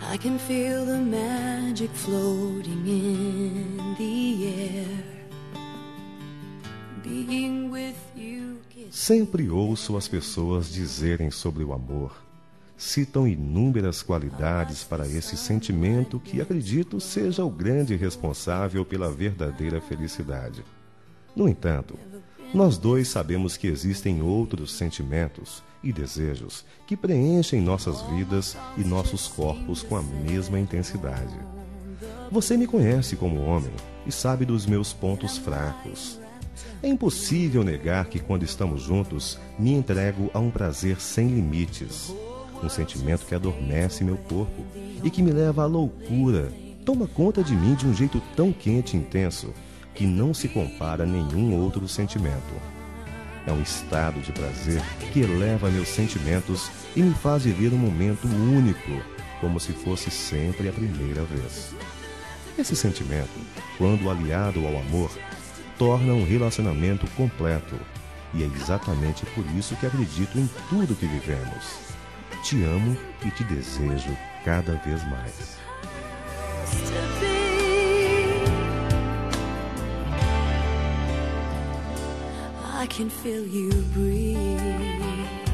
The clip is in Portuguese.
I can feel the magic floating in the air. Being with you. Sempre ouço as pessoas dizerem sobre o amor. Citam inúmeras qualidades para esse sentimento que acredito seja o grande responsável pela verdadeira felicidade. No entanto, nós dois sabemos que existem outros sentimentos e desejos que preenchem nossas vidas e nossos corpos com a mesma intensidade. Você me conhece como homem e sabe dos meus pontos fracos. É impossível negar que quando estamos juntos, me entrego a um prazer sem limites. Um sentimento que adormece meu corpo e que me leva à loucura. Toma conta de mim de um jeito tão quente e intenso que não se compara a nenhum outro sentimento. É um estado de prazer que eleva meus sentimentos e me faz viver um momento único, como se fosse sempre a primeira vez. Esse sentimento, quando aliado ao amor, torna um relacionamento completo. E é exatamente por isso que acredito em tudo que vivemos. Te amo e te desejo cada vez mais. I can feel you breathe.